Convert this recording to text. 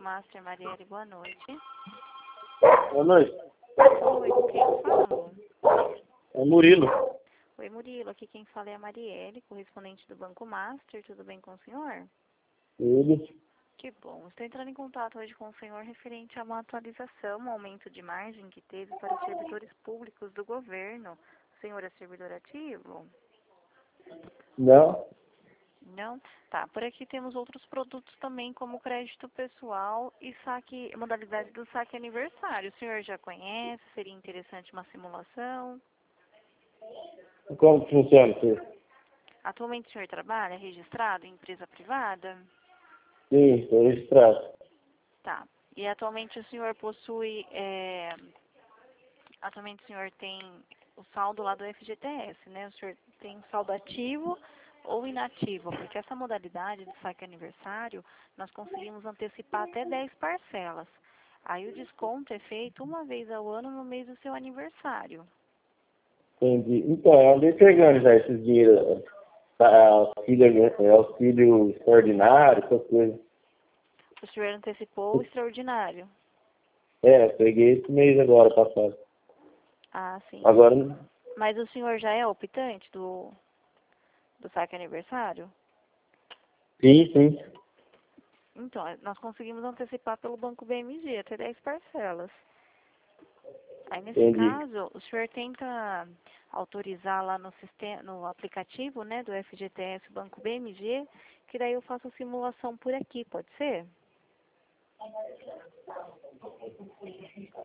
Master Marielle, boa noite. Boa noite. Oi, com quem eu falo? É Murilo. Oi, Murilo, aqui quem fala é a Marielle, correspondente do Banco Master, tudo bem com o senhor? Ele. Que bom, estou entrando em contato hoje com o senhor referente a uma atualização, um aumento de margem que teve para os servidores públicos do governo. O senhor é servidor ativo? Não. Não? Tá, por aqui temos outros produtos também, como crédito pessoal e saque, modalidade do saque aniversário. O senhor já conhece? Seria interessante uma simulação? Como que funciona, senhor? Atualmente o senhor trabalha registrado em empresa privada? Sim, estou registrado. Tá. E atualmente o senhor possui, atualmente o senhor tem o saldo lá do FGTS, né? O senhor tem saldo ativo ou inativo, porque essa modalidade de saque aniversário, nós conseguimos antecipar até 10 parcelas. Aí o desconto é feito uma vez ao ano no mês do seu aniversário. Entendi. Então, eu andei pegando já esses dinheiros, auxílio extraordinário, essas coisas. O senhor antecipou o extraordinário. É, eu peguei esse mês agora, passado. Ah, sim. Agora, Mas o senhor já é optante do saque aniversário? sim, sim. Então, nós conseguimos antecipar pelo Banco BMG até 10 parcelas. Aí, nesse Entendi. caso, o senhor tenta autorizar lá no sistema, no aplicativo, né, do FGTS Banco BMG, que daí eu faço a simulação por aqui, pode ser?